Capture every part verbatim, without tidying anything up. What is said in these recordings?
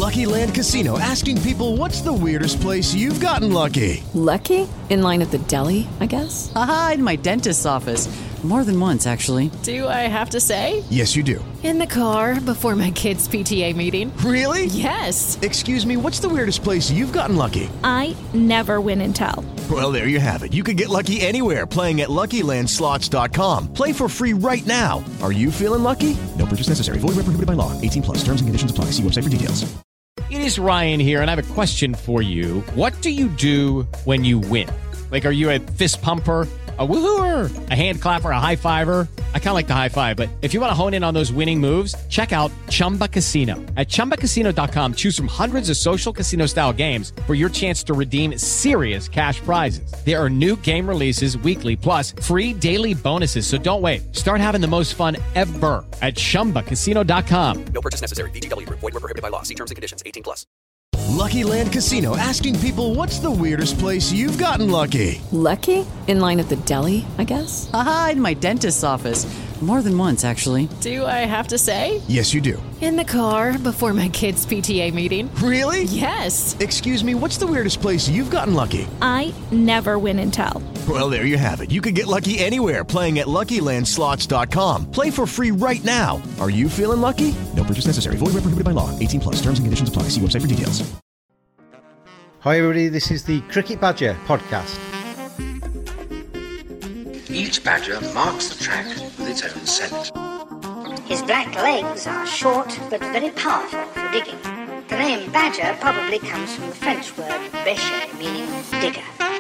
Lucky Land Casino, asking people, what's the weirdest place you've gotten lucky? Lucky? In line at the deli, I guess? Aha, in my dentist's office. More than once, actually. Do I have to say? Yes, you do. In the car before my kids' P T A meeting. Really? Yes. Excuse me, what's the weirdest place you've gotten lucky? I never win and tell. Well, there you have it. You can get lucky anywhere, playing at Lucky Land Slots dot com. Play for free right now. Are you feeling lucky? No purchase necessary. Void where prohibited by law. eighteen plus. Terms and conditions apply. See website for details. It is Ryan here, and I have a question for you. What do you do when you win? Like, are you a fist pumper, a woohooer, a hand clapper, a high fiver? I kind of like the high five, but if you want to hone in on those winning moves, check out Chumba Casino. At chumba casino dot com, choose from hundreds of social casino style games for your chance to redeem serious cash prizes. There are new game releases weekly, plus free daily bonuses. So don't wait. Start having the most fun ever at chumba casino dot com. No purchase necessary. V G W Group. Void where prohibited by law. See terms and conditions. eighteen plus. Lucky Land Casino, asking people, what's the weirdest place you've gotten lucky? Lucky? In line at the deli, I guess? Aha, in my dentist's office. More than once, actually. Do I have to say? Yes, you do. In the car before my kids' P T A meeting. Really? Yes. Excuse me, what's the weirdest place you've gotten lucky? I never win and tell. Well, there you have it. You can get lucky anywhere, playing at Lucky Land Slots dot com. Play for free right now. Are you feeling lucky? No purchase necessary. Void where prohibited by law. eighteen plus. Terms and conditions apply. See website for details. Hi everybody, this is the Cricket Badger podcast. Each badger marks the track with its own scent. His black legs are short but very powerful for digging. The name badger probably comes from the French word bêcher, meaning digger.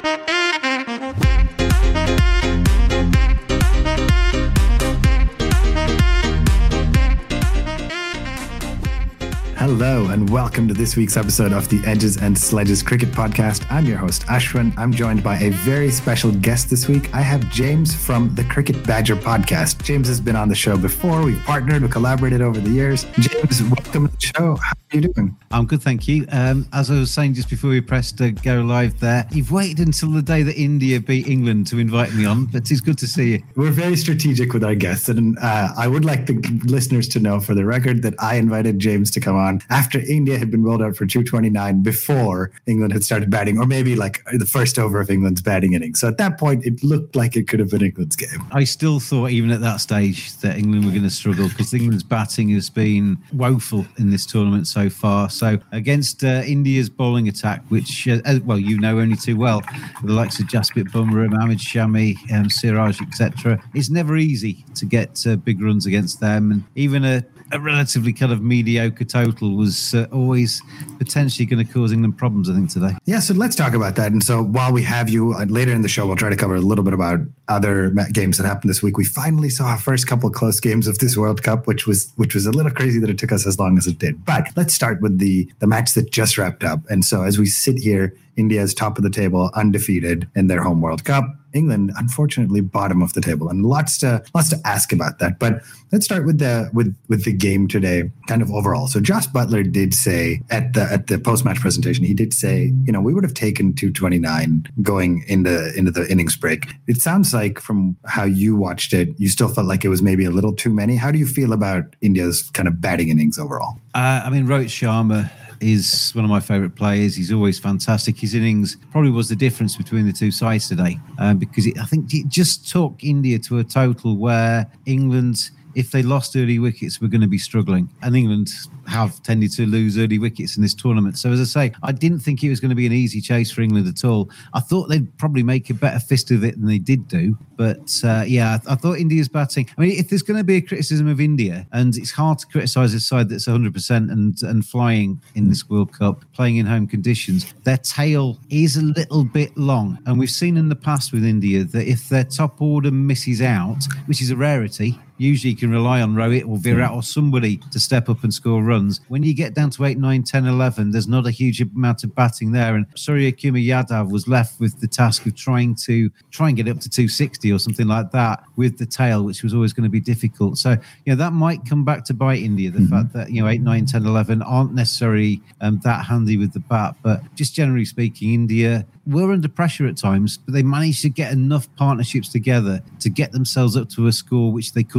Hello and welcome to this week's episode of the Edges and Sledges Cricket Podcast. I'm your host Ashwin. I'm joined by a very special guest this week. I have James from the Cricket Badger Podcast. James has been on the show before. We've partnered, we collaborated over the years. James, welcome to the show. How are you doing? I'm good, thank you. Um, as I was saying just before we pressed uh, go live there, you've waited until the day that India beat England to invite me on, but it's good to see you. We're very strategic with our guests, and uh, I would like the listeners to know for the record that I invited James to come on after India had been rolled out for two twenty-nine before England had started batting, or maybe like the first over of England's batting innings. So at that point, it looked like it could have been England's game. I still thought, even at that stage, that England were going to struggle because England's batting has been woeful in this tournament so far. So against uh, India's bowling attack, which, uh, well, you know only too well, with the likes of Jasprit Bumrah, Mohammad Shami, um, Siraj, et cetera, it's never easy to get uh, big runs against them. And even a a relatively kind of mediocre total was uh, always potentially going to cause England problems, I think, today. Yeah, so let's talk about that. And so while we have you, uh, later in the show, we'll try to cover a little bit about other games that happened this week. We finally saw our first couple of close games of this World Cup, which was which was a little crazy that it took us as long as it did. But let's start with the, the match that just wrapped up. And so as we sit here, India is top of the table, undefeated in their home World Cup. England, unfortunately, bottom of the table, and lots to lots to ask about that. But let's start with the with with the game today, kind of overall. So Jos Buttler did say at the at the post match presentation, he did say, you know, we would have taken two twenty-nine going into into the innings break. It sounds like from how you watched it, you still felt like it was maybe a little too many. How do you feel about India's kind of batting innings overall? Uh, I mean, Rohit Sharma is one of my favourite players. He's always fantastic. His innings probably was the difference between the two sides today, um, because it, I think it just took India to a total where England, if they lost early wickets, were going to be struggling. And England have tended to lose early wickets in this tournament. So as I say, I didn't think it was going to be an easy chase for England at all. I thought they'd probably make a better fist of it than they did do. But uh, yeah, I, I thought India's batting. I mean, if there's going to be a criticism of India, and it's hard to criticise a side that's one hundred percent and, and flying in this World Cup, playing in home conditions, their tail is a little bit long. And we've seen in the past with India that if their top order misses out, which is a rarity, usually you can rely on Rohit or Virat or somebody to step up and score runs. When you get down to eight, nine, ten, eleven, there's not a huge amount of batting there. And Surya Kumar Yadav was left with the task of trying to try and get up to two sixty or something like that with the tail, which was always going to be difficult. So, you know, that might come back to bite India, the mm-hmm. fact that, you know, eight, nine, ten, eleven aren't necessarily um, that handy with the bat. But just generally speaking, India were under pressure at times, but they managed to get enough partnerships together to get themselves up to a score which they could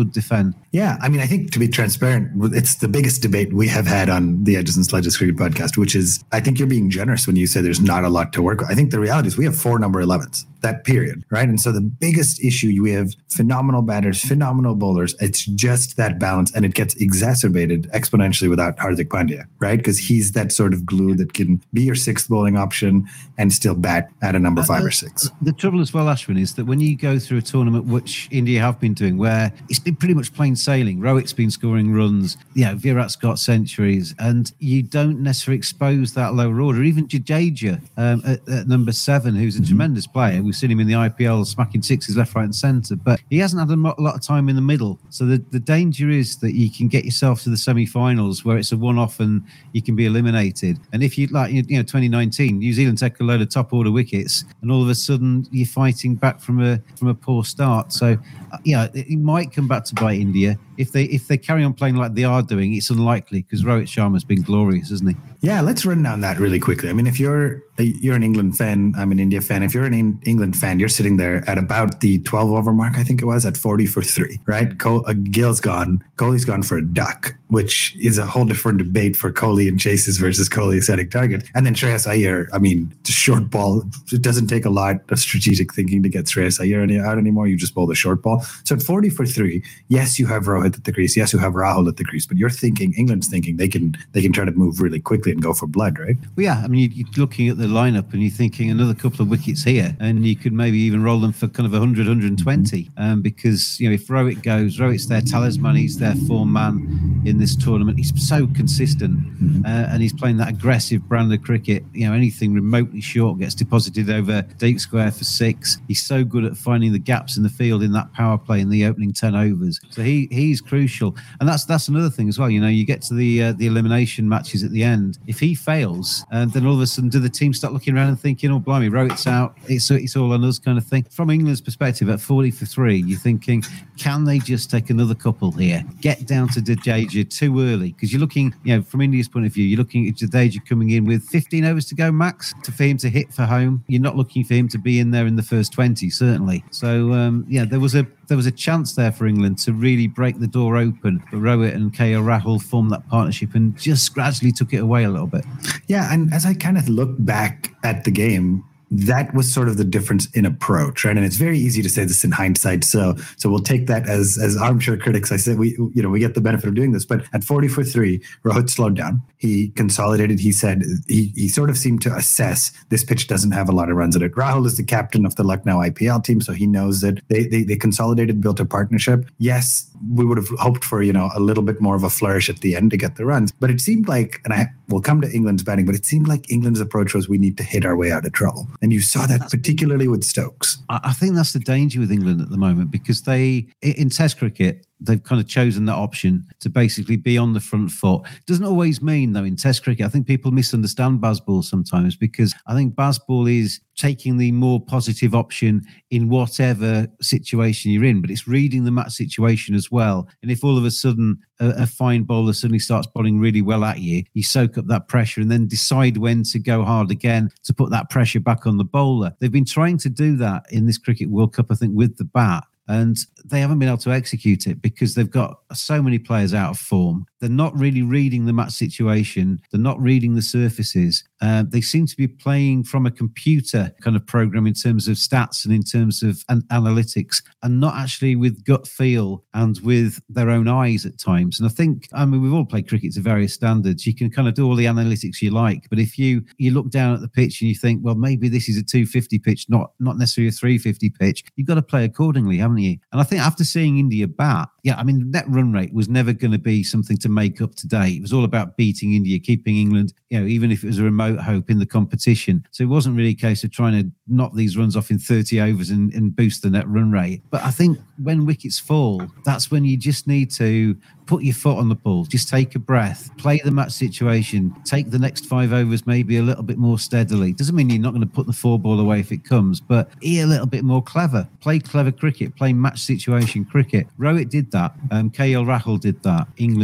could defend. Yeah, I mean, I think to be transparent, it's the biggest debate we have had on the Edges and Sledges Cricket podcast, which is, I think you're being generous when you say there's not a lot to work with. I think the reality is we have four number elevens, that period, right? And so the biggest issue, we have phenomenal batters, phenomenal bowlers. It's just that balance, and it gets exacerbated exponentially without Hardik Pandya, right? Because he's that sort of glue that can be your sixth bowling option and still bat at a number five uh, or six. The trouble as well, Ashwin, is that when you go through a tournament, which India have been doing, where it's been pretty much plain sailing, Rohit's been scoring runs, you know, Virat's got centuries, and you don't necessarily expose that lower order. Even Jadeja um, at, at number seven, who's a mm-hmm. tremendous player. We've seen him in the I P L smacking sixes left, right and centre, but he hasn't had a lot of time in the middle. So the, the danger is that you can get yourself to the semi-finals where it's a one-off and you can be eliminated. And if you like, you know, twenty nineteen, New Zealand take a load of top order wickets, and all of a sudden you're fighting back from a from a poor start. So, uh, yeah, it, it might come back to bite India. If they if they carry on playing like they are doing, it's unlikely, because Rohit Sharma's been glorious, hasn't he? Yeah, let's run down that really quickly. I mean, if you're you're an England fan, I'm an India fan. If you're an England fan, you're sitting there at about the twelve over mark, I think it was, at forty for three, right? Cole, uh, Gill's gone. Kohli's gone for a duck, which is a whole different debate for Kohli and chases versus Kohli setting target. And then Shreyas Iyer, I mean, short ball, it doesn't take a lot of strategic thinking to get Shreyas Iyer out anymore. You just bowl the short ball. So at forty for three, yes, you have Rohit at the crease. Yes, you have Rahul at the crease, but you're thinking, England's thinking they can they can try to move really quickly and go for blood, right? Well, yeah, I mean, you're looking at the lineup and you're thinking another couple of wickets here, and you could maybe even roll them for kind of one hundred, one hundred twenty, mm-hmm. um, because, you know, if Rohit goes, Rohit's their talisman, he's their form man in this tournament. He's so consistent, mm-hmm. uh, and he's playing that aggressive brand of cricket. You know, anything remotely short gets deposited over deep square for six. He's so good at finding the gaps in the field in that power play in the opening ten overs. So he he's crucial, and that's that's another thing as well. You know, you get to the uh, the elimination matches at the end. If he fails, and then all of a sudden, do the team start looking around and thinking, "Oh, blimey, Rohit's out. It's it's all on us," kind of thing. From England's perspective, at forty for three, you're thinking, can they just take another couple here? Get down to Jadeja too early, because you're looking, you know, from India's point of view, you're looking at Jadeja coming in with fifteen overs to go max to for him to hit for home. You're not looking for him to be in there in the first twenty, certainly. So um, yeah, there was a there was a chance there for England to really break the door open. But Rohit and K L Rahul formed that partnership and just gradually took it away a little bit. Yeah, and as I kind of look back at the game, that was sort of the difference in approach, right? And it's very easy to say this in hindsight. So, so we'll take that as as armchair critics. I said we, you know, we get the benefit of doing this. But at forty for three, Rohit slowed down. He consolidated. He said he he sort of seemed to assess this pitch doesn't have a lot of runs in it. Rahul is the captain of the Lucknow I P L team, so he knows that they they they consolidated, built a partnership. Yes, we would have hoped for, you know, a little bit more of a flourish at the end to get the runs. But it seemed like, and I will come to England's batting, but it seemed like England's approach was we need to hit our way out of trouble. And you saw that that's particularly with Stokes. I think that's the danger with England at the moment, because they, in Test cricket, they've kind of chosen that option to basically be on the front foot. Doesn't always mean, though, in Test cricket, I think people misunderstand Bazball sometimes, because I think Bazball is taking the more positive option in whatever situation you're in, but it's reading the match situation as well. And if all of a sudden a, a fine bowler suddenly starts bowling really well at you, you soak up that pressure and then decide when to go hard again to put that pressure back on the bowler. They've been trying to do that in this Cricket World Cup, I think, with the bat. And they haven't been able to execute it because they've got so many players out of form. They're not really reading the match situation. They're not reading the surfaces. Uh, they seem to be playing from a computer kind of program in terms of stats and in terms of an- analytics, and not actually with gut feel and with their own eyes at times. And I think, I mean, we've all played cricket to various standards. You can kind of do all the analytics you like, but if you you look down at the pitch and you think, well, maybe this is a two fifty pitch, not not necessarily a three fifty pitch, you've got to play accordingly, haven't you? And I think after seeing India bat, yeah, I mean, net run rate was never going to be something to make up today. It was all about beating India, keeping England, you know, even if it was a remote hope in the competition. So it wasn't really a case of trying to knock these runs off in thirty overs and, and boost the net run rate. But I think when wickets fall, that's when you just need to put your foot on the ball, just take a breath, play the match situation, take the next five overs maybe a little bit more steadily. Doesn't mean you're not going to put the four ball away if it comes, but be a little bit more clever. Play clever cricket, play match situation cricket. Rohit did that. Um, K L Rahul did that. England didn't.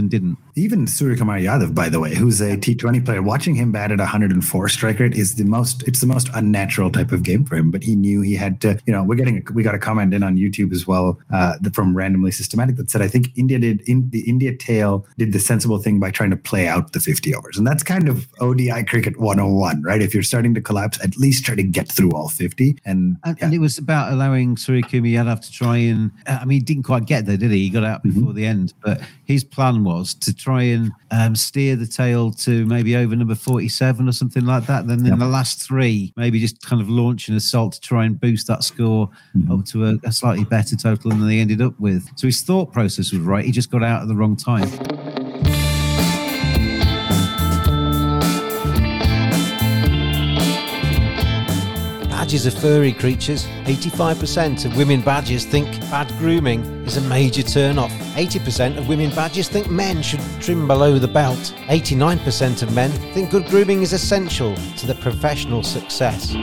even Suryakumar Yadav, by the way, who's a T twenty player, watching him bat at one hundred four strike rate is the most, it's the most unnatural type of game for him. But he knew he had to, you know, we're getting, a, we got a comment in on YouTube as well uh, from Randomly Systematic that said, I think India did, in the India tail did the sensible thing by trying to play out the fifty overs. And that's kind of O D I cricket one oh one, right? If you're starting to collapse, at least try to get through all fifty. And, and, yeah. and it was about allowing Suryakumar Yadav to try and, I mean, he didn't quite get there, did he? He got out before mm-hmm. the end. But his plan was to try and um, steer the tail to maybe over number forty-seven or something like that. Then in yep. the last three, maybe just kind of launch an assault to try and boost that score mm-hmm. up to a, a slightly better total than they ended up with. So his thought process was right. He just got out at the wrong time. Badgers are furry creatures. eighty-five percent of women badgers think bad grooming is a major turn-off. eighty percent of women badgers think men should trim below the belt. eighty-nine percent of men think good grooming is essential to their professional success.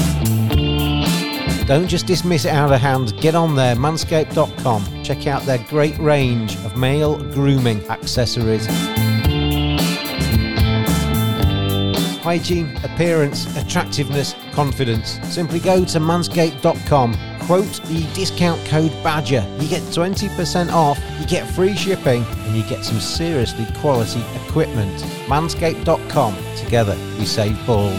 Don't just dismiss it out of hand. Get on there, manscaped dot com. Check out their great range of male grooming accessories. Hygiene, appearance, attractiveness, confidence. Simply go to manscaped dot com, quote the discount code BADGER. You get twenty percent off, you get free shipping, and you get some seriously quality equipment. manscaped dot com. Together, we save balls.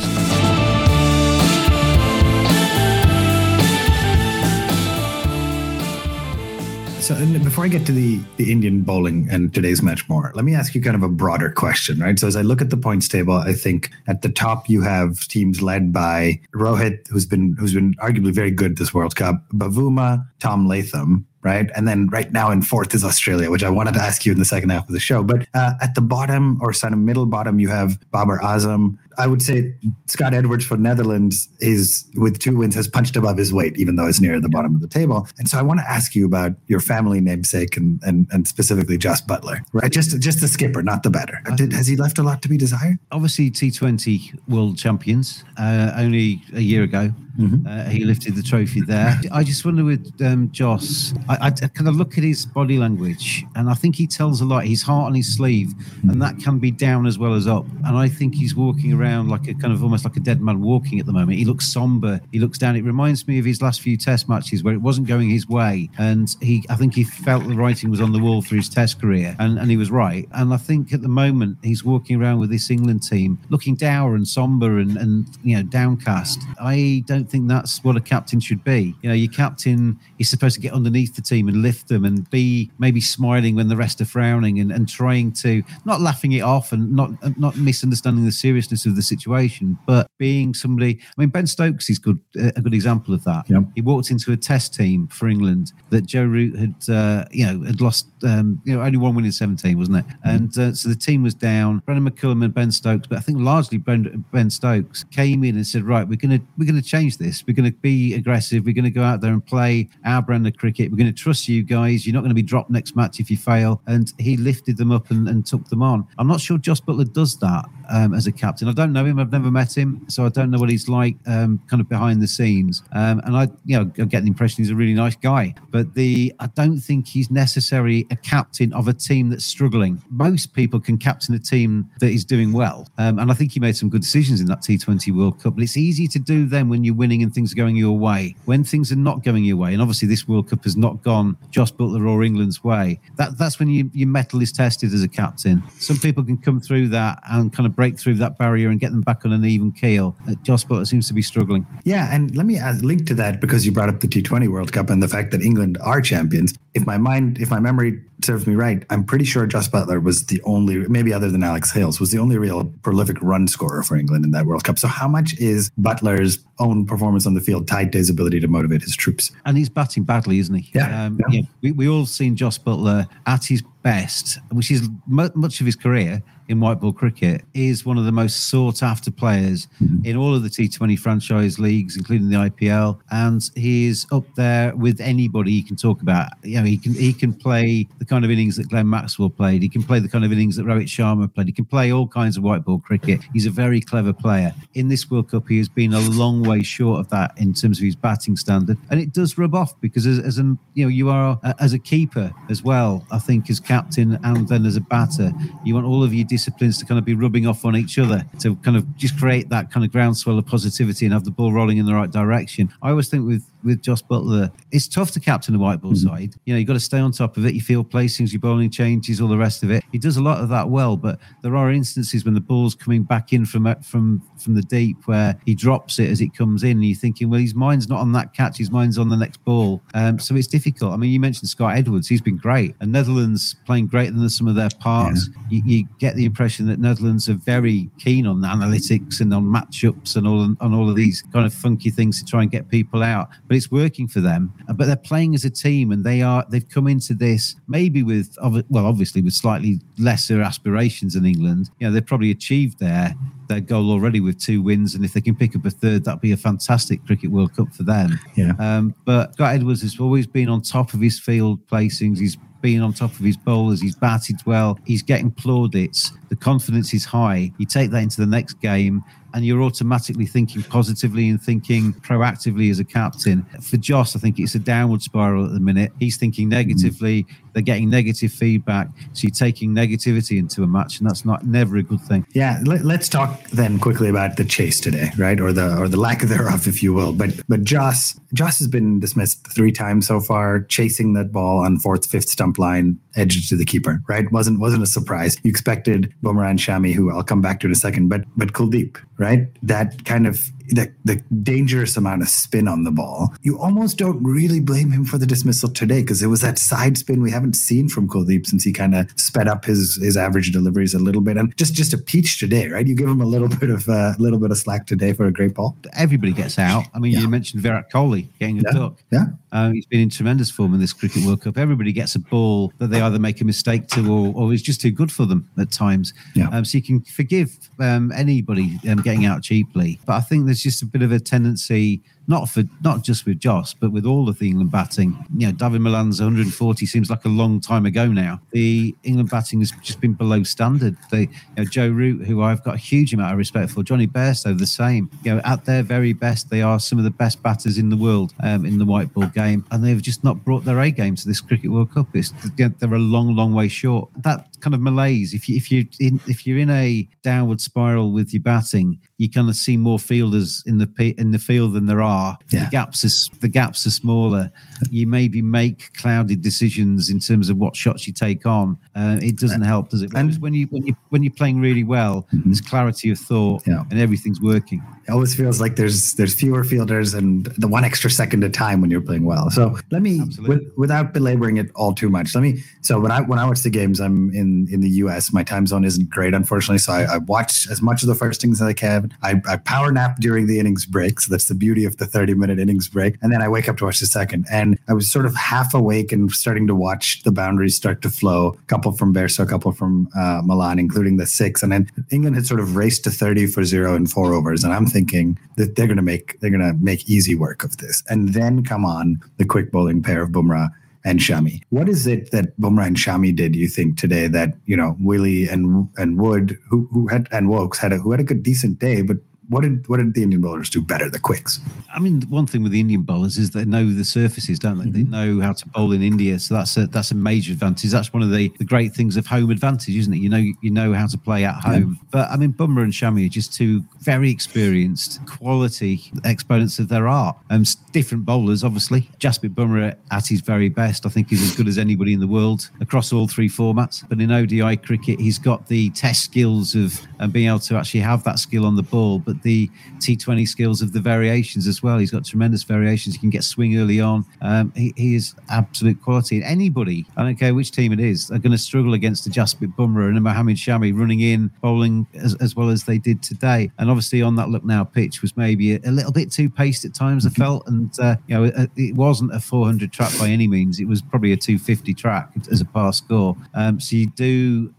So before I get to the, the Indian bowling and today's match more, let me ask you kind of a broader question, right? So as I look at the points table, I think at the top you have teams led by Rohit, who's been who's been arguably very good this World Cup, Bavuma, Tom Latham, right? And then right now in fourth is Australia, which I wanted to ask you in the second half of the show. But uh, at the bottom, or kind of middle bottom, you have Babar Azam. I would say Scott Edwards for Netherlands is, with two wins, has punched above his weight, even though it's near the bottom of the table. And so I want to ask you about your family namesake and and, and specifically Jos Buttler, right? Just just the skipper, not the batter. Did, has he left a lot to be desired? Obviously, T twenty world champions uh, only a year ago. Mm-hmm. Uh, he lifted the trophy there. I just wonder with um, Jos, I, I kind of look at his body language, and I think he tells a lot. His heart on his sleeve, and that can be down as well as up. And I think he's walking around like a kind of almost like a dead man walking at the moment. He looks somber. He looks down. It reminds me of his last few Test matches where it wasn't going his way, and he, I think he felt the writing was on the wall for his Test career, and, and he was right. And I think at the moment he's walking around with this England team looking dour and somber and, and you know downcast. I don't think that's what a captain should be. You know, your captain is supposed to get underneath the team and lift them and be maybe smiling when the rest are frowning and, and trying to, not laughing it off and not not misunderstanding the seriousness of the situation, but being somebody. I mean, Ben Stokes is good, a good example of that. Yep. He walked into a Test team for England that Joe Root had, uh, you know, had lost, um, you know, only one win in seventeen, wasn't it? Mm-hmm. And uh, so the team was down. Brendan McCullum and Ben Stokes, but I think largely Ben, Ben Stokes came in and said, right, we're going to we're going to change this. We're going to be aggressive. We're going to go out there and play our brand of cricket. We're going to trust you guys. You're not going to be dropped next match if you fail. And he lifted them up and, and took them on. I'm not sure Jos Buttler does that um, as a captain. I don't know him. I've never met him, so I don't know what he's like um, kind of behind the scenes. Um, and I, you know, I get the impression he's a really nice guy. But the I don't think he's necessarily a captain of a team that's struggling. Most people can captain a team that is doing well. Um, and I think he made some good decisions in that T twenty World Cup. But it's easy to do them when you're winning and things are going your way. When things are not going your way, and obviously this World Cup has not gone Jos Buttler or England's way, that that's when you, your mettle is tested as a captain. Some people can come through that and kind of break through that barrier and get them back on an even keel. Uh, Jos Buttler seems to be struggling. Yeah, and let me add, link to that, because you brought up the T twenty World Cup and the fact that England are champions. If my mind, if my memory serves me right, I'm pretty sure Jos Buttler was the only, maybe other than Alex Hales, was the only real prolific run scorer for England in that World Cup. So how much is Buttler's own performance on the field tied to his ability to motivate his troops? And he's batting badly, isn't he? Yeah. Um, yeah. yeah we, we all seen Jos Buttler at his best, which is m- much of his career in white ball cricket, is one of the most sought after players mm-hmm. in all of the T twenty franchise leagues, including the I P L. And he is up there with anybody he can talk about. You know, he can he can play the kind of innings that Glenn Maxwell played. He can play the kind of innings that Rohit Sharma played. He can play all kinds of white ball cricket. He's a very clever player. In this World Cup, he has been a long way short of that in terms of his batting standard, and it does rub off because as, as an you know you are uh, as a keeper as well. I think as captain and then as a batter, you want all of your disciplines to kind of be rubbing off on each other to kind of just create that kind of groundswell of positivity and have the ball rolling in the right direction. I always think with with Jos Buttler, it's tough to captain a white ball mm-hmm. side. You know, you've got to stay on top of it. Your field placings, your bowling changes, all the rest of it. He does a lot of that well, but there are instances when the ball's coming back in from from from the deep where he drops it as it comes in, and you're thinking, well, his mind's not on that catch, his mind's on the next ball. Um, so it's difficult. I mean, you mentioned Scott Edwards. He's been great. And Netherlands playing greater than some of their parts. Yeah. You, you get the impression that Netherlands are very keen on analytics and on matchups and all on all of these kind of funky things to try and get people out. But it's working for them. But they're playing as a team, and they are they've come into this maybe with well, obviously with slightly lesser aspirations than England. You know, they've probably achieved their their goal already with two wins, and if they can pick up a third, that'd be a fantastic Cricket World Cup for them. Yeah. Um, but Scott Edwards has always been on top of his field placings. He's been on top of his bowlers. He's batted well. He's getting plaudits. The confidence is high. You take that into the next game, and you're automatically thinking positively and thinking proactively as a captain. For Jos, I think it's a downward spiral at the minute. He's thinking negatively. They're getting negative feedback. So you're taking negativity into a match, and that's not never a good thing. Yeah, let, let's talk then quickly about the chase today, right? Or the or the lack thereof, if you will. But but Jos, Jos has been dismissed three times so far, chasing that ball on fourth, fifth stump line, edged to the keeper, right? Wasn't wasn't a surprise. You expected Bumrah and Shami, who I'll come back to in a second, but but Kuldeep, right? That kind of the, the dangerous amount of spin on the ball. You almost don't really blame him for the dismissal today because it was that side spin we haven't seen from Kuldeep since he kind of sped up his his average deliveries a little bit, and just just a peach today, right? You give him a little bit of a uh, little bit of slack today for a great ball. Everybody gets out. I mean, yeah. You mentioned Virat Kohli getting a yeah. duck. Yeah, um, he's been in tremendous form in this Cricket World Cup. Everybody gets a ball that they either make a mistake to or, or is just too good for them at times. Yeah. Um, so you can forgive um, anybody um, getting out cheaply, but I think there's just a bit of a tendency. Not for not just with Jos, but with all of the England batting. You know, David Milan's one hundred forty seems like a long time ago now. The England batting has just been below standard. They, you know, Joe Root, who I've got a huge amount of respect for, Johnny Bairstow, the same. You know, at their very best, they are some of the best batters in the world um, in the white ball game, and they've just not brought their A game to this Cricket World Cup. It's, they're a long, long way short. That kind of malaise. If you if you in, if you're in a downward spiral with your batting, you kind of see more fielders in the in the field than there are. Yeah. The gaps are the gaps are smaller. You maybe make clouded decisions in terms of what shots you take on. Uh, it doesn't help, does it? And when you when you when you're playing really well, mm-hmm. there's clarity of thought, yeah. and everything's working. It always feels like there's there's fewer fielders and the one extra second of time when you're playing well. So let me, with, without belaboring it all too much, let me. So when I when I watch the games, I'm in, in the U S. My time zone isn't great, unfortunately. So I, I watch as much of the first innings as I can. I, I power nap during the innings break. So that's the beauty of the thirty minute innings break. And then I wake up to watch the second. And I was sort of half awake and starting to watch the boundaries start to flow. A couple from Bairstow, a couple from uh, Milan, including the six. And then England had sort of raced to thirty for zero in four overs. And I'm thinking that they're going to make they're going to make easy work of this. And then come on the quick bowling pair of Bumrah and Shami. What is it that Bumrah and Shami did, you think, today that, you know, Willie and and Wood, who who had and Wokes had a, who had a good decent day, but What did what did the Indian bowlers do better, the quicks? I mean, one thing with the Indian bowlers is they know the surfaces, don't they? Mm-hmm. They know how to bowl in India, so that's a that's a major advantage. That's one of the, the great things of home advantage, isn't it? You know you know how to play at home. Yeah. But I mean, Bumrah and Shami are just two very experienced, quality exponents of their art. Um, different bowlers, obviously. Jasprit Bumrah at his very best, I think, is as good as anybody in the world across all three formats. But in O D I cricket, he's got the test skills of um, being able to actually have that skill on the ball, but the T twenty skills of the variations as well. He's got tremendous variations. He can get swing early on. Um, he, he is absolute quality. And anybody, I don't care which team it is, are going to struggle against the Jasprit Bumrah and Mohammad Shami running in, bowling as, as well as they did today. And obviously on that Lucknow pitch was maybe a, a little bit too paced at times, I felt. And, uh, you know, it, it wasn't a four hundred track by any means. It was probably a two fifty track as a par score. Um, so you do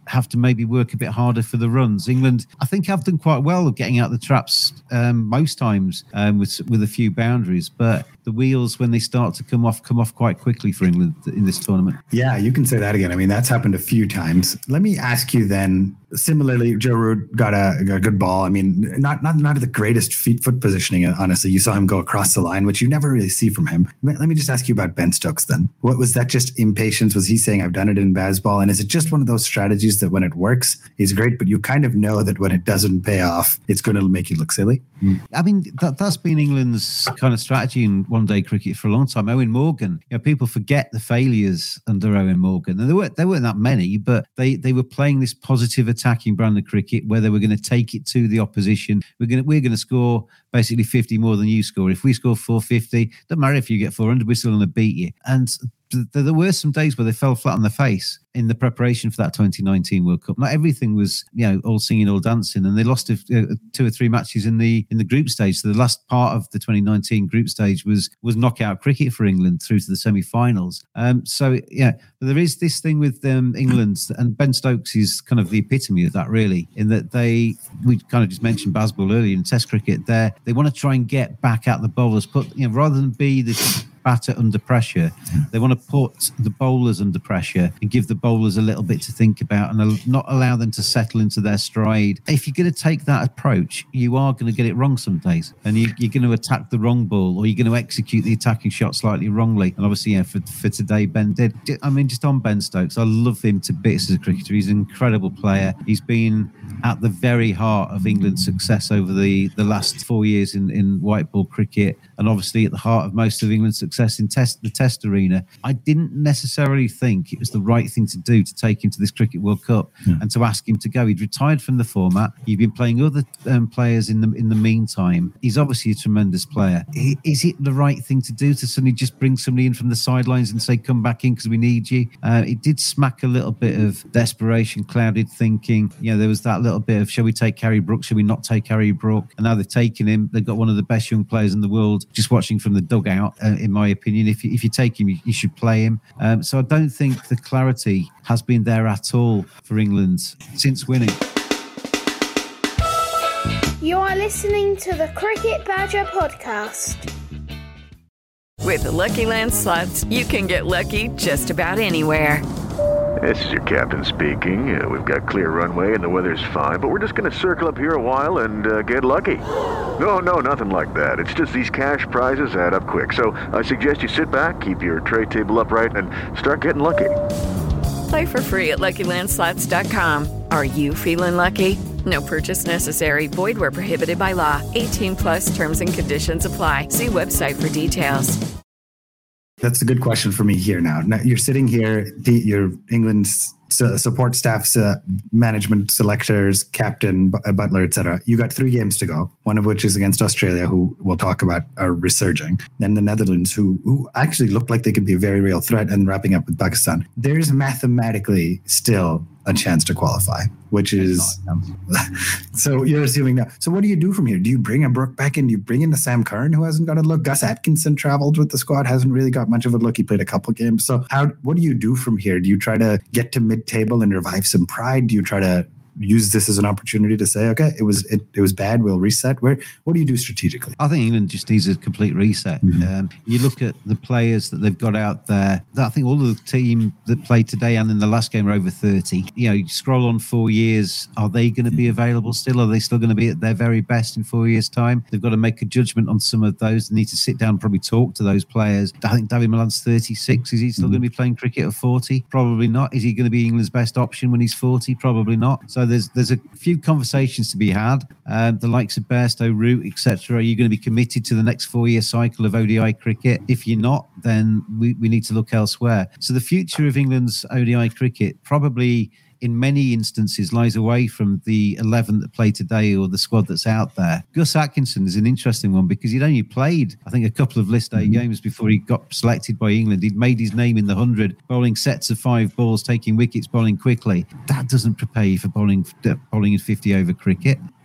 have to maybe work a bit harder for the runs. England, I think, have done quite well of getting out the traps um, most times um, with with a few boundaries, but the wheels, when they start to come off, come off quite quickly for England in this tournament. Yeah, you can say that again. I mean, that's happened a few times. Let me ask you then, similarly, Joe Root got a, got a good ball. I mean, not not not the greatest feet foot positioning, honestly. You saw him go across the line, which you never really see from him. Let me just ask you about Ben Stokes then. What was that, just impatience? Was he saying, I've done it in baseball? And is it just one of those strategies that when it works is great, but you kind of know that when it doesn't pay off, it's going to make you look silly? Mm. I mean, that, that's been England's kind of strategy in one-day cricket for a long time. Owen Morgan, you know, people forget the failures under Owen Morgan. And there weren't, there weren't that many, but they, they were playing this positive attacking brand of cricket where they were going to take it to the opposition. We're going to, we're going to score basically fifty more than you score. If we score four fifty, doesn't matter if you get four hundred, we're still going to beat you. And there were some days where they fell flat on their face in the preparation for that twenty nineteen World Cup. Not everything was, you know, all singing, all dancing, and they lost uh, two or three matches in the in the group stage. So the last part of the twenty nineteen group stage was was knockout cricket for England through to the semi-finals. Um, so yeah, but there is this thing with um, England, and Ben Stokes is kind of the epitome of that, really, in that they we kind of just mentioned Bazball earlier in Test cricket. They they want to try and get back at the bowlers, put you know rather than be the batter under pressure, they want to put the bowlers under pressure and give the bowlers a little bit to think about and not allow them to settle into their stride. If you're going to take that approach, you are going to get it wrong some days, and you, you're going to attack the wrong ball, or you're going to execute the attacking shot slightly wrongly. And obviously, yeah, for, for today, Ben did. I mean, just on Ben Stokes, I love him to bits as a cricketer. He's an incredible player. He's been at the very heart of England's success over the, the last four years in, in white ball cricket, and obviously at the heart of most of England's success in test the test arena. I didn't necessarily think it was the right thing to do to take him to this Cricket World Cup yeah. and to ask him to go. He'd retired from the format. He'd been playing other um, players in the in the meantime. He's obviously a tremendous player. Is it the right thing to do to suddenly just bring somebody in from the sidelines and say, come back in because we need you? Uh, it did smack a little bit of desperation, clouded thinking. You know, there was that little bit of, shall we take Harry Brook? Shall we not take Harry Brook? And now they've taken him. They've got one of the best young players in the world just watching from the dugout, uh, in my opinion. If you, if you take him, you, you should play him. Um, so I don't think the clarity has been there at all for England since winning. You are listening to the Cricket Badger podcast. With the Lucky Land Slots, you can get lucky just about anywhere. This is your captain speaking. Uh, we've got clear runway and the weather's fine, but we're just going to circle up here a while and uh, get lucky. No, no, nothing like that. It's just these cash prizes add up quick. So I suggest you sit back, keep your tray table upright, and start getting lucky. Play for free at Lucky Land Slots dot com. Are you feeling lucky? No purchase necessary. Void where prohibited by law. eighteen plus terms and conditions apply. See website for details. That's a good question for me here now. Now you're sitting here, the, your England's support staff's uh, management selectors, captain, butler, et cetera. You got three games to go, one of which is against Australia, who we'll talk about are resurging. Then the Netherlands, who, who actually look like they could be a very real threat, and wrapping up with Pakistan. There's mathematically still a chance to qualify, which is so you're assuming now. So what do you do from here? Do you bring a Brook back in? Do you bring in the Sam Curran, who hasn't got a look? Gus Atkinson traveled with the squad, hasn't really got much of a look. He played a couple games. So how? What do you do from here? Do you try to get to mid-table and revive some pride? Do you try to use this as an opportunity to say, okay, it was it, it was bad, we'll reset? Where what do you do strategically? I think England just needs a complete reset. Mm-hmm. Um, you look at the players that they've got out there. I think all of the team that played today and in the last game are over thirty. You know, you scroll on four years, are they going to be available still? Are they still going to be at their very best in four years' time? They've got to make a judgment on some of those. They need to sit down and probably talk to those players. I think David Millan's thirty-six. Is he still mm-hmm. going to be playing cricket at forty? Probably not. Is he going to be England's best option when he's forty? Probably not. So there's there's a few conversations to be had. Uh, the likes of Bairstow, Root, et cetera. Are you going to be committed to the next four-year cycle of O D I cricket? If you're not, then we, we need to look elsewhere. So the future of England's O D I cricket probably in many instances lies away from the eleven that play today or the squad that's out there. Gus Atkinson is an interesting one because he'd only played, I think, a couple of list A mm-hmm. games before he got selected by England. He'd made his name in the hundred, bowling sets of five balls, taking wickets, bowling quickly. That doesn't prepare you for bowling, bowling in fifty over cricket.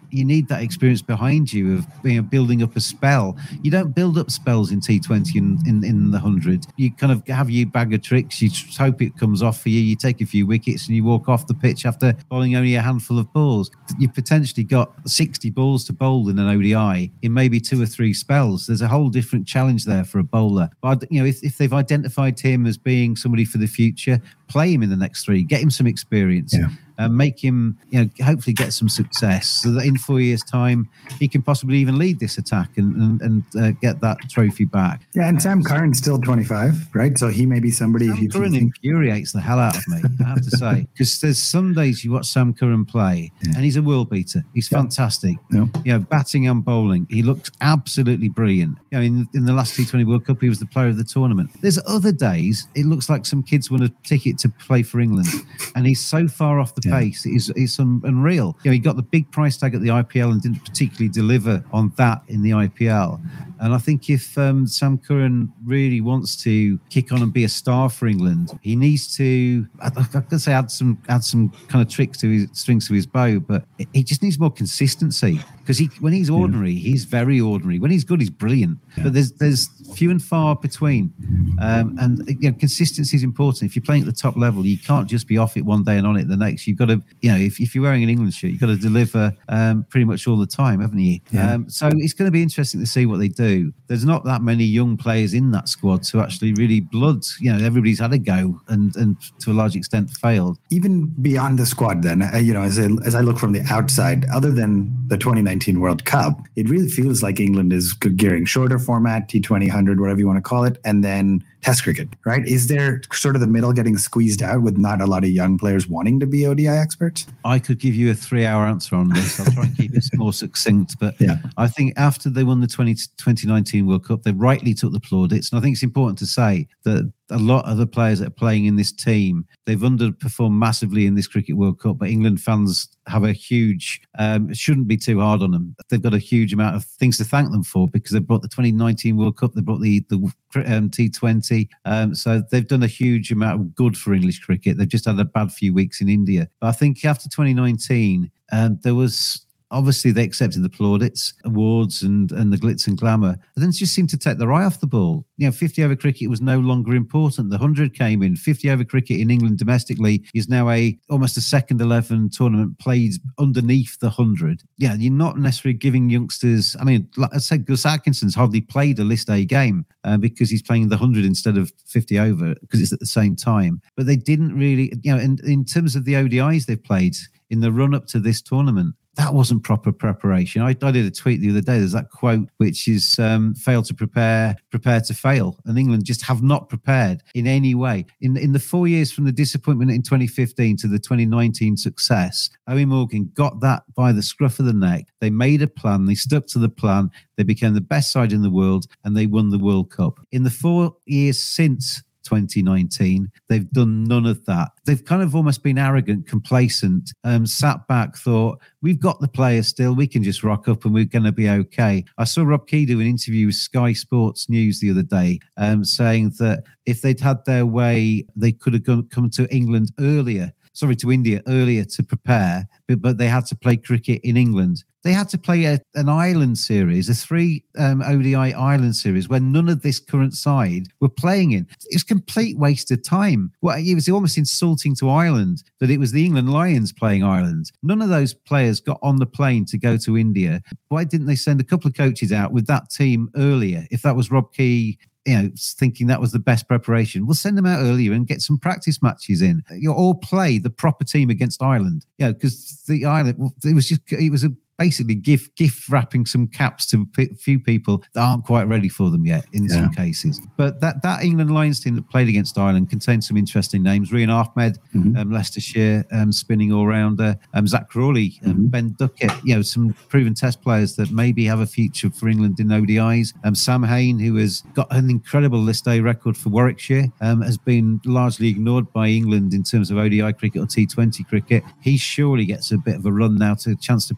you need that experience behind you of you know, building up a spell. You don't build up spells in T twenty and in, in the one hundred. You kind of have your bag of tricks. You just hope it comes off for you. You take a few wickets and you walk off the pitch after bowling only a handful of balls. You've potentially got sixty balls to bowl in an O D I in maybe two or three spells. There's a whole different challenge there for a bowler. But you know, if, if they've identified him as being somebody for the future, play him in the next three, get him some experience. Yeah. Uh, make him, you know, hopefully get some success so that in four years' time he can possibly even lead this attack and and, and uh, get that trophy back. Yeah, and Sam Curran's still twenty-five, right? So he may be somebody. Sam if you Curran think... infuriates the hell out of me, I have to say, because there's some days you watch Sam Curran play yeah. and he's a world beater. He's yeah. fantastic. Yeah. You know, batting and bowling, he looks absolutely brilliant. You know, in in the last T twenty World Cup, he was the player of the tournament. There's other days it looks like some kids won a ticket to play for England, and he's so far off the yeah. pace. It's, it's un- unreal. You know, he got the big price tag at the I P L and didn't particularly deliver on that in the I P L. And I think if um, Sam Curran really wants to kick on and be a star for England, he needs to, I, I could say, add some add some kind of tricks to his strings to his bow, but he just needs more consistency. Because he, when he's ordinary, yeah. he's very ordinary. When he's good, he's brilliant. Yeah. But there's there's few and far between. Um, and you know, consistency is important. If you're playing at the top level, you can't just be off it one day and on it the next. You've got to, you know, if, if you're wearing an England shirt, you've got to deliver um, pretty much all the time, haven't you? Yeah. Um, so it's going to be interesting to see what they do. There's not that many young players in that squad to actually really blood. You know, everybody's had a go and, and to a large extent failed. Even beyond the squad then, uh, you know, as I, as I look from the outside, other than the twenty nineteen World Cup, it really feels like England is gearing shorter format, T twenty, one hundred, whatever you want to call it, and then Test cricket, right? Is there sort of the middle getting squeezed out with not a lot of young players wanting to be O D I experts? I could give you a three-hour answer on this. I'll try and keep it more succinct. But yeah. I think after they won the twenty, twenty nineteen World Cup, they rightly took the plaudits. And I think it's important to say that a lot of the players that are playing in this team, they've underperformed massively in this Cricket World Cup, but England fans have a huge, um, it shouldn't be too hard on them. They've got a huge amount of things to thank them for because they brought the twenty nineteen World Cup, they brought the, the um, T twenty. Um, so they've done a huge amount of good for English cricket. They've just had a bad few weeks in India. But I think after twenty nineteen, um, there was... Obviously, they accepted the plaudits, awards, and, and the glitz and glamour, but then it just seemed to take their eye off the ball. You know, fifty-over cricket was no longer important. The one hundred came in. fifty-over cricket in England domestically is now a almost a second eleven tournament played underneath the one hundred. Yeah, you're not necessarily giving youngsters... I mean, like I said, Gus Atkinson's hardly played a List A game uh, because he's playing the one hundred instead of fifty-over because it's at the same time. But they didn't really... You know, in, in terms of the O D Is they've played in the run-up to this tournament, that wasn't proper preparation. I, I did a tweet the other day. There's that quote, which is um, fail to prepare, prepare to fail. And England just have not prepared in any way. In in the four years from the disappointment in twenty fifteen to the twenty nineteen success, Eoin Morgan got that by the scruff of the neck. They made a plan. They stuck to the plan. They became the best side in the world and they won the World Cup. In the four years since twenty nineteen, they've done none of that. They've kind of almost been arrogant, complacent, um, sat back, thought, we've got the players still, we can just rock up and we're going to be okay. I saw Rob Key do an interview with Sky Sports News the other day um, saying that if they'd had their way, they could have gone, come to England earlier, sorry, to India earlier to prepare, but, but they had to play cricket in England. They had to play a, an island series, a three um, O D I island series where none of this current side were playing in. It was a complete waste of time. Well, it was almost insulting to Ireland that it was the England Lions playing Ireland. None of those players got on the plane to go to India. Why didn't they send a couple of coaches out with that team earlier? If that was Rob Key, you know, thinking that was the best preparation, we'll send them out earlier and get some practice matches in. You all play the proper team against Ireland. Yeah, you know, because the Ireland, it was just, it was a basically gift gift wrapping some caps to a few people that aren't quite ready for them yet in yeah. some cases. But that, that England Lions team that played against Ireland contained some interesting names. Rian Ahmed, mm-hmm. um, Leicestershire, um, spinning all-rounder, um, Zach Crawley, um, mm-hmm. Ben Duckett, you know, some proven test players that maybe have a future for England in O D Is. Um, Sam Hain, who has got an incredible List A record for Warwickshire, um, has been largely ignored by England in terms of O D I cricket or T twenty cricket. He surely gets a bit of a run now, to a chance to prove himself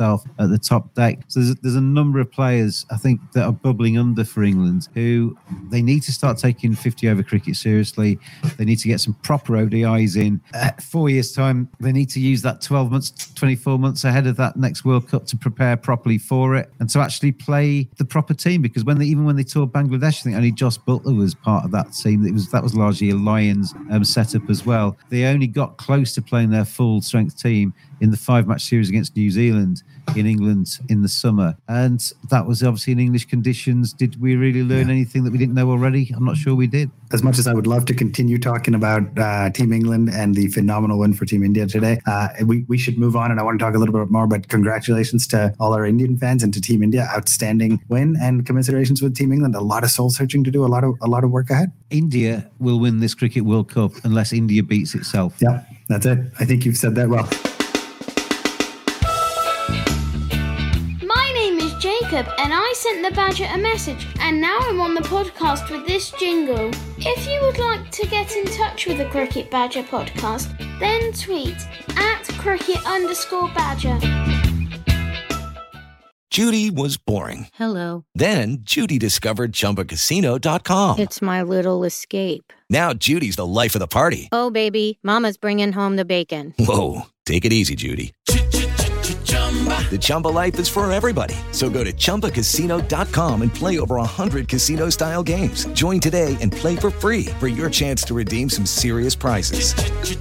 himself at the top deck. So there's, there's a number of players, I think, that are bubbling under for England who they need to start taking fifty over cricket seriously. They need to get some proper O D Is in. At four years' time, they need to use that twelve months, twenty-four months ahead of that next World Cup to prepare properly for it and to actually play the proper team. Because when they, even when they toured Bangladesh, I think only Josh Butler was part of that team. It was that was largely a Lions um, setup as well. They only got close to playing their full strength team in the five-match series against New Zealand in England in the summer. And that was obviously in English conditions. Did we really learn yeah. anything that we didn't know already? I'm not sure we did. As much as I would love to continue talking about uh, Team England and the phenomenal win for Team India today, uh, we, we should move on. And I want to talk a little bit more about congratulations to all our Indian fans and to Team India. Outstanding win, and commiserations with Team England. A lot of soul searching to do, a lot of a lot of work ahead. India will win this Cricket World Cup unless India beats itself. Yeah, that's it. I think you've said that well. Jacob, and I sent the Badger a message, and now I'm on the podcast with this jingle. If you would like to get in touch with the Cricket Badger podcast, then tweet at cricket underscore badger. Judy was boring. Hello. Then Judy discovered Chumba Casino dot com. It's my little escape. Now Judy's the life of the party. Oh, baby, mama's bringing home the bacon. Whoa, take it easy, Judy. The Chumba life is for everybody. So go to Chumba Casino dot com and play over one hundred casino-style games. Join today and play for free for your chance to redeem some serious prizes.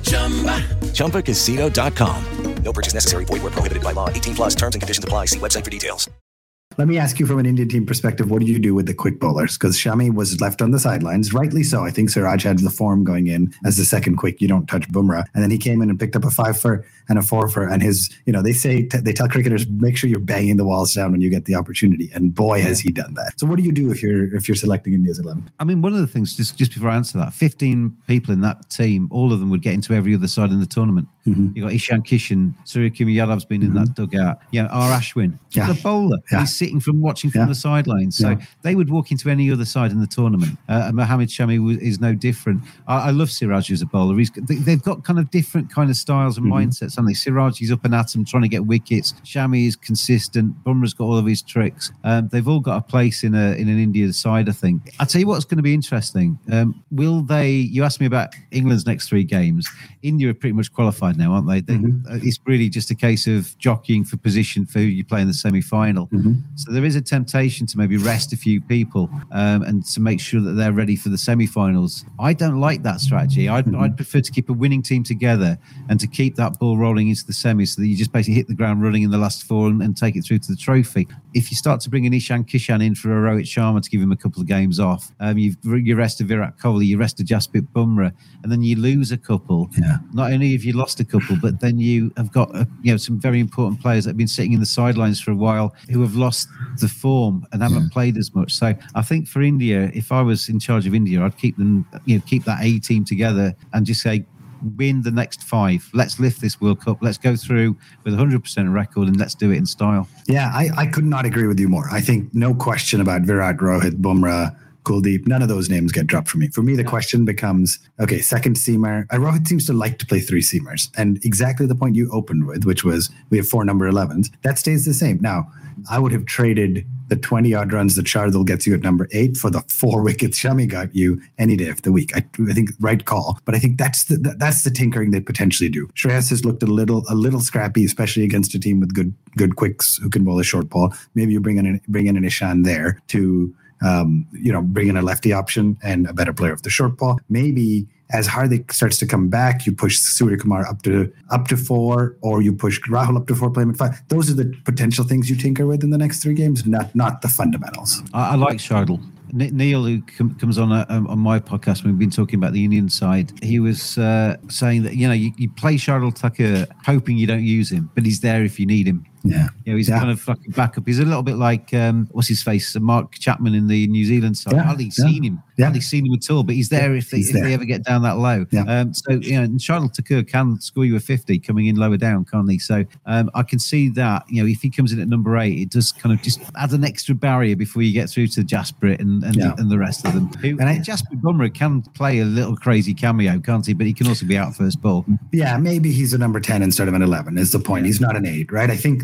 Chumba Casino dot com. No purchase necessary. Void where prohibited by law. eighteen plus terms and conditions apply. See website for details. Let me ask you from an Indian team perspective, what do you do with the quick bowlers? Because Shami was left on the sidelines, rightly so. I think Siraj had the form going in as the second quick. You don't touch Bumrah. And then he came in and picked up a five for and a four for. And his, you know, they say, t- they tell cricketers, make sure you're banging the walls down when you get the opportunity. And boy, has he done that. So what do you do if you're if you're selecting India's eleven? I mean, one of the things, just, just before I answer that, fifteen people in that team, all of them would get into every other side in the tournament. Mm-hmm. You got Ishan Kishan, Surya Kumar Yadav's been mm-hmm. in that dugout. Yeah, R. Ashwin, yeah. the bowler. Yeah. He's sitting from watching from yeah. the sidelines. So yeah. they would walk into any other side in the tournament. Uh, and Mohammad Shami w- is no different. I, I love Siraj as a bowler. He's, they, they've got kind of different kind of styles and mm-hmm. mindsets, haven't they? Siraj, he's up and at them trying to get wickets. Shami is consistent. Bumrah's got all of his tricks. Um, they've all got a place in a in an India side, I think. I'll tell you what's going to be interesting. Um, will they, you asked me about England's next three games. India are pretty much qualified now, aren't they? they mm-hmm. It's really just a case of jockeying for position for who you play in the semi-final. Mm-hmm. So there is a temptation to maybe rest a few people um, and to make sure that they're ready for the semi-finals. I don't like that strategy. I'd, mm-hmm. I'd prefer to keep a winning team together and to keep that ball rolling into the semis so that you just basically hit the ground running in the last four and, and take it through to the trophy. If you start to bring an Ishan Kishan in for a Rohit Sharma to give him a couple of games off, um, you've you rest a Virat Kohli, you rest a Jasprit Bumrah, and then you lose a couple. Yeah. Not only have you lost a couple, but then you have got uh, you know some very important players that have been sitting in the sidelines for a while who have lost the form and haven't yeah. played as much. So I think for India, if I was in charge of India, I'd keep them, you know, keep that A team together and just say, win the next five. Let's lift this World Cup. Let's go through with a one hundred percent record and let's do it in style. Yeah, I, I could not agree with you more. I think no question about Virat, Rohit, Bumrah, Kuldeep, none of those names get dropped for me. For me, the question becomes, okay, second seamer. Uh, Rohit seems to like to play three seamers. And exactly the point you opened with, which was we have four number elevens, that stays the same. Now, I would have traded the twenty-odd runs that Shardul gets you at number eight for the four wickets Shami got you any day of the week. I, I think right call. But I think that's the that's the tinkering they potentially do. Shreyas has looked a little a little scrappy, especially against a team with good good quicks who can bowl a short ball. Maybe you bring in an, bring in an Ishan there to Um, you know, bring in a lefty option and a better player of the short ball. Maybe as Hardik starts to come back, you push Surya Kumar up to up to four, or you push Rahul up to four, play him at five. Those are the potential things you tinker with in the next three games, not not the fundamentals. I, I like Shardul. Neil, who com- comes on a, um, on my podcast, we've been talking about the Indian side. He was uh, saying that, you know, you, you play Shardul Thakur hoping you don't use him, but he's there if you need him. Yeah. You know, he's yeah. kind of like a backup. He's a little bit like, um, what's his face, Mark Chapman in the New Zealand side. Yeah. Hardly yeah. seen him. Yeah. Hardly seen him at all, but he's there yeah. if, they, he's if there. they ever get down that low. Yeah. Um, so, you know, and Shardul Thakur can score you a fifty coming in lower down, can't he? So um, I can see that, you know, if he comes in at number eight, it does kind of just add an extra barrier before you get through to Jasprit and, and, yeah. and the rest of them. Who, and I, Jasprit Bumrah can play a little crazy cameo, can't he? But he can also be out first ball. Yeah, maybe he's a number ten instead of an eleven is the point. He's not an eight, right? I think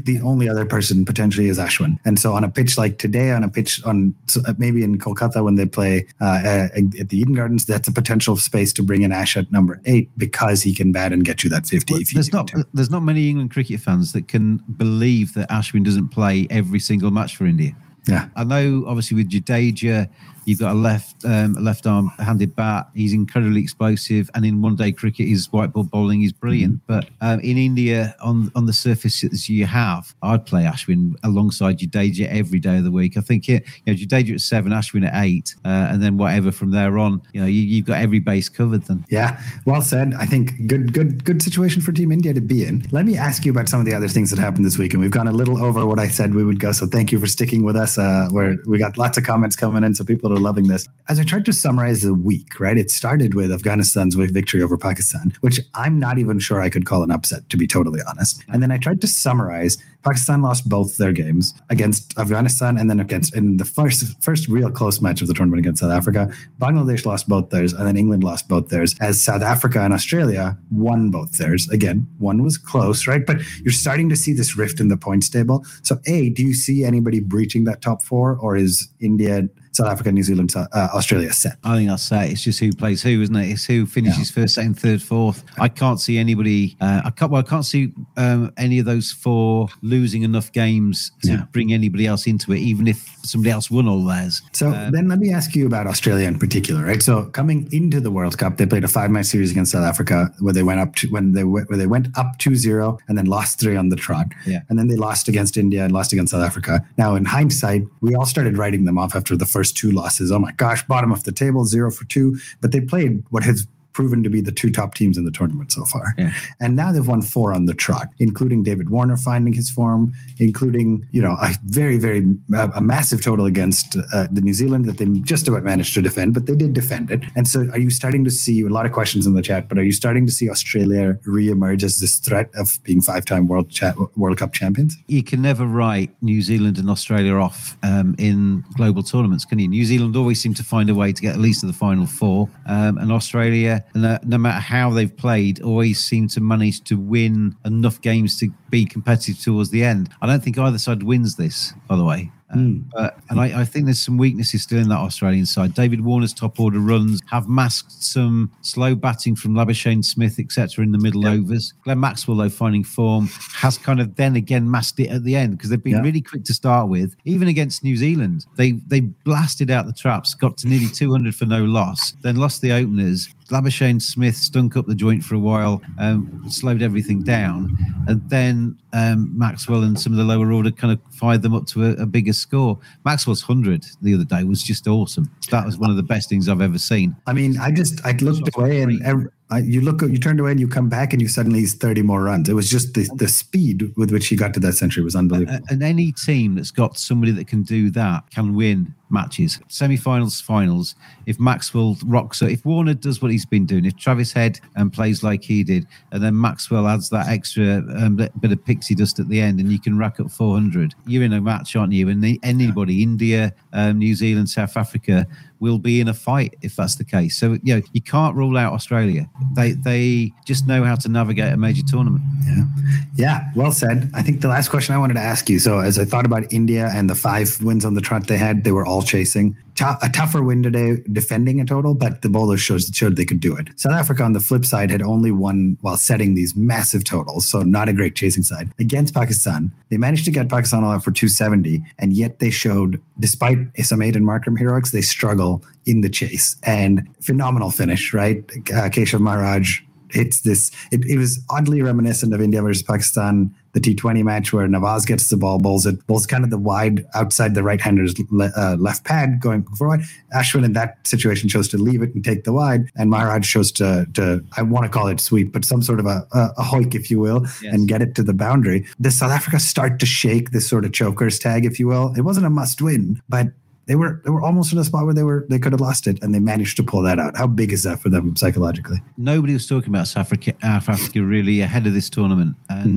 the only other person potentially is Ashwin. And so on a pitch like today, on a pitch on maybe in Kolkata when they play uh, at the Eden Gardens, that's a potential space to bring in Ash at number eight because he can bat and get you that fifty. Well, if you there's not to. there's not many England cricket fans that can believe that Ashwin doesn't play every single match for India. Yeah, I know. Obviously, with Jadeja, you've got a left um, a left arm handed bat. He's incredibly explosive, and in one day cricket, his white ball bowling is brilliant. Mm-hmm. But um, in India, on on the surfaces you have, I'd play Ashwin alongside Jadeja every day of the week. I think it, you know, Jadeja at seven, Ashwin at eight, uh, and then whatever from there on. You know, you, you've got every base covered. Then, yeah, well said. I think good, good, good situation for Team India to be in. Let me ask you about some of the other things that happened this week, and we've gone a little over what I said we would go. So thank you for sticking with us. Uh, where we got lots of comments coming in, so people are loving this. As I tried to summarize the week, right, it started with Afghanistan's victory over Pakistan, which I'm not even sure I could call an upset, to be totally honest. And then I tried to summarize. Pakistan lost both their games against Afghanistan and then against in the first first real close match of the tournament against South Africa. Bangladesh lost both theirs, and then England lost both theirs, as South Africa and Australia won both theirs. Again, one was close, right? But you're starting to see this rift in the points table. So, A, do you see anybody breaching that top four, or is India, South Africa, New Zealand, uh, Australia set? I think that's set. It's just who plays who, isn't it? It's who finishes yeah. first, second, third, fourth. I can't see anybody. Uh, I can't. Well, I can't see um, any of those four losing enough games to yeah. bring anybody else into it, even if somebody else won all theirs. So um, then let me ask you about Australia in particular, right? So coming into the World Cup, they played a five-match series against South Africa where they went up to when they where they went up two zero and then lost three on the trot. Yeah. And then they lost against India and lost against South Africa. Now, in hindsight, we all started writing them off after the first two losses. Oh my gosh, bottom of the table, zero for two. But they played what has proven to be the two top teams in the tournament so far. Yeah. And now they've won four on the trot, including David Warner finding his form, including, you know, a very, very, uh, a massive total against uh, the New Zealand that they just about managed to defend, but they did defend it. And so are you starting to see, a lot of questions in the chat, but are you starting to see Australia re-emerge as this threat of being five-time World cha- World Cup champions? You can never write New Zealand and Australia off um, in global tournaments, can you? New Zealand always seem to find a way to get at least to the final four, um, and Australia, no, no matter how they've played, always seem to manage to win enough games to be competitive towards the end. I don't think either side wins this, by the way. Um, mm. but, and I, I think there's some weaknesses still in that Australian side. David Warner's top order runs have masked some slow batting from Labuschagne Smith, et cetera, in the middle yep. overs. Glenn Maxwell, though, finding form, has kind of then again masked it at the end because they've been yep. really quick to start with. Even against New Zealand, they they blasted out the traps, got to nearly two hundred for no loss, then lost the openers. Labuschagne Smith stunk up the joint for a while, um, slowed everything down, and then um, Maxwell and some of the lower order kind of fired them up to a, a bigger score. Maxwell's one hundred the other day was just awesome. That was one of the best things I've ever seen. I mean, I just I looked away and every, I, you look, you turned away and you come back and you suddenly he's thirty more runs. It was just the, the speed with which he got to that century was unbelievable. And any team that's got somebody that can do that can win matches, semi-finals, finals. If Maxwell rocks it, if Warner does what he's been doing, if Travis Head and plays like he did, and then Maxwell adds that extra um, bit of pixie dust at the end, and you can rack up four hundred, you're in a match, aren't you? And anybody, yeah. India, um, New Zealand, South Africa, will be in a fight if that's the case. So, you know, you can't rule out Australia. They they just know how to navigate a major tournament. Yeah, yeah. Well said. I think the last question I wanted to ask you. So, as I thought about India and the five wins on the trot they had, they were all chasing. A tougher win today, defending a total, but the bowlers showed, showed they could do it. South Africa, on the flip side, had only won while setting these massive totals, so not a great chasing side. Against Pakistan, they managed to get Pakistan all out for two seventy, and yet they showed, despite Isam eight and Markram heroics, they struggle in the chase. And phenomenal finish, right? Uh, Keshav Maharaj hits this. It, it was oddly reminiscent of India versus Pakistan, the T twenty match where Nawaz gets the ball, bowls it, bowls kind of the wide outside the right-hander's le, uh, left pad going forward. Ashwin in that situation chose to leave it and take the wide, and Maharaj chose to, to I want to call it sweep, but some sort of a, a, a hoik, if you will, yes. and get it to the boundary. The South Africa start to shake this sort of choker's tag, if you will. It wasn't a must-win, but They were they were almost in a spot where they were they could have lost it, and they managed to pull that out. How big is that for them psychologically? Nobody was talking about South Africa, South Africa really ahead of this tournament, and mm-hmm.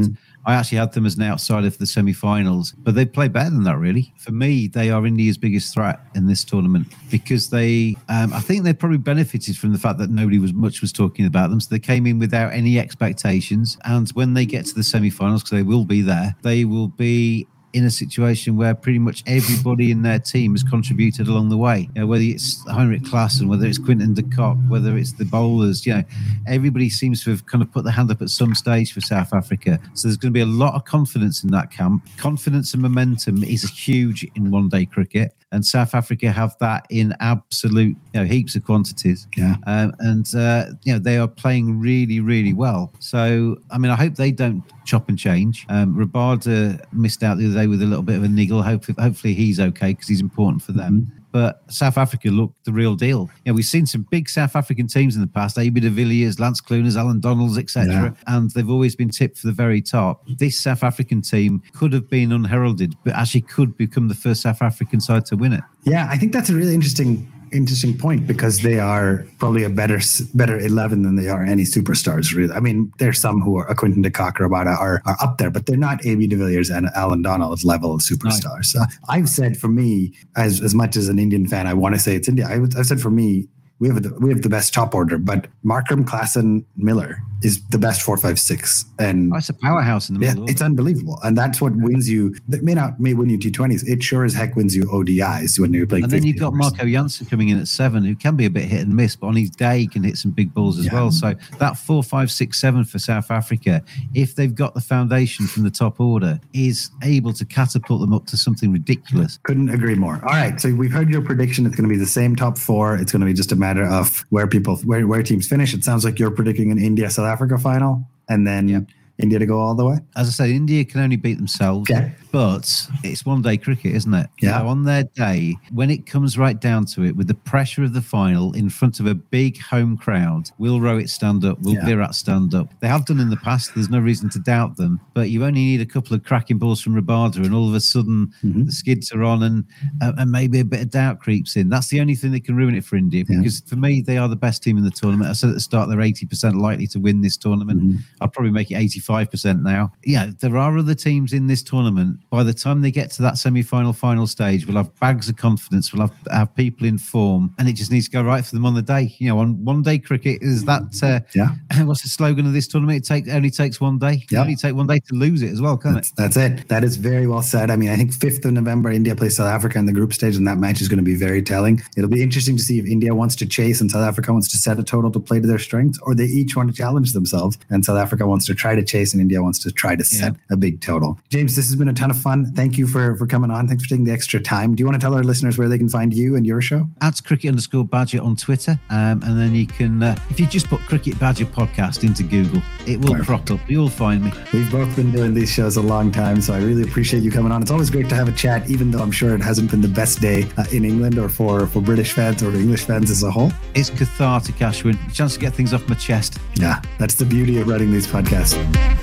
I actually had them as an outsider for the semi-finals, but they play better than that, really. For me, they are India's biggest threat in this tournament because they, um, I think they probably benefited from the fact that nobody was much was talking about them. So they came in without any expectations. And when they get to the semi-finals, because they will be there, they will be in a situation where pretty much everybody in their team has contributed along the way. You know, whether it's Heinrich Klaassen, whether it's Quinton de Kock, whether it's the bowlers, you know, everybody seems to have kind of put their hand up at some stage for South Africa. So there's going to be a lot of confidence in that camp. Confidence and momentum is huge in one-day cricket. And South Africa have that in absolute, you know, heaps of quantities. Yeah. Um, and, uh, you know, they are playing really, really well. So, I mean, I hope they don't chop and change. Um, Rabada missed out the other day with a little bit of a niggle. Hopefully, hopefully he's okay because he's important for them. Mm-hmm. But South Africa looked the real deal. You know, we've seen some big South African teams in the past, A B de Villiers, Lance Klooners, Alan Donalds, et cetera. Yeah. And they've always been tipped for the very top. This South African team could have been unheralded, but actually could become the first South African side to win it. Yeah, I think that's a really interesting interesting point because they are probably a better better eleven than they are any superstars, really. I mean, there's some who are a Quinton de Kock, Rabada are, are up there, but they're not A B de Villiers and Alan Donald's level of superstars. Right. So I've said for me, as as much as an Indian fan, I want to say it's India. I would, I've said for me, we have the, we have the best top order, but Markram, Klaassen, Miller is the best four, five, six, and oh, it's a powerhouse in the middle. Yeah, it's unbelievable, and that's what wins you. That may not may win you T twenties. It sure as heck wins you O D Is when you're playing. And then you've got Marco Jansen coming in at seven, who can be a bit hit and miss, but on his day he can hit some big balls as yeah. well. So that four, five, six, seven for South Africa, if they've got the foundation from the top order, is able to catapult them up to something ridiculous. Couldn't agree more. All right, so we've heard your prediction. It's going to be the same top four. It's going to be just a matter of where people where where teams finish. It sounds like you're predicting an India South Africa final. And then yep. India to go all the way? As I said, India can only beat themselves, okay. but it's one-day cricket, isn't it? Yeah. You know, on their day, when it comes right down to it, with the pressure of the final in front of a big home crowd, will Rohit stand up? Will yeah. Virat stand up? They have done in the past. There's no reason to doubt them, but you only need a couple of cracking balls from Rabada, and all of a sudden mm-hmm. the skids are on, and uh, and maybe a bit of doubt creeps in. That's the only thing that can ruin it for India, because yeah. for me, they are the best team in the tournament. I said at the start they're eighty percent likely to win this tournament. Mm-hmm. I'll probably make it eighty-five percent now. Yeah, there are other teams in this tournament. By the time they get to that semi-final, final stage, we'll have bags of confidence. We'll have, have people in form, and it just needs to go right for them on the day. You know, on one-day cricket, is that uh, yeah. what's the slogan of this tournament? It take, only takes one day. Yeah. It only take one day to lose it as well, can't that's, it? That's it. That is very well said. I mean, I think fifth of November, India plays South Africa in the group stage, and that match is going to be very telling. It'll be interesting to see if India wants to chase and South Africa wants to set a total to play to their strengths, or they each want to challenge themselves, and South Africa wants to try to chase and India wants to try to set yeah. a big total. James, this has been a ton of fun. Thank you for, for coming on. Thanks for taking the extra time. Do you want to tell our listeners where they can find you and your show? At cricket underscore badger on Twitter. Um, and then you can, uh, if you just put Cricket Badger podcast into Google, it will Perfect. crop up. You'll find me. We've both been doing these shows a long time, so I really appreciate you coming on. It's always great to have a chat, even though I'm sure it hasn't been the best day uh, in England or for, for British fans or English fans as a whole. It's cathartic, Ashwin. A chance to get things off my chest. Yeah, that's the beauty of running these podcasts.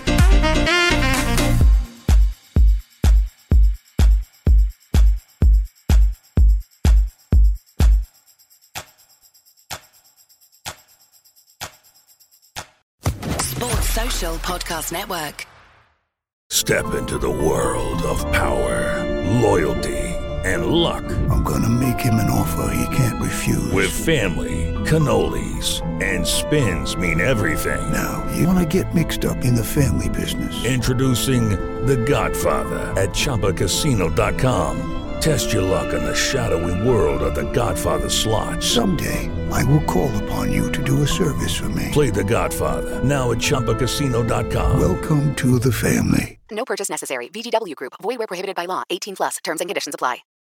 Podcast Network. Step into the world of power, loyalty, and luck. I'm gonna make him an offer he can't refuse. With family, cannolis, and spins mean everything. Now, you wanna get mixed up in the family business. Introducing The Godfather at Chumba Casino dot com. Test your luck in the shadowy world of The Godfather slot. Someday, I will call upon you to do a service for me. Play The Godfather, now at Chumba Casino dot com. Welcome to the family. No purchase necessary. V G W Group. Void where prohibited by law. eighteen plus. Terms and conditions apply.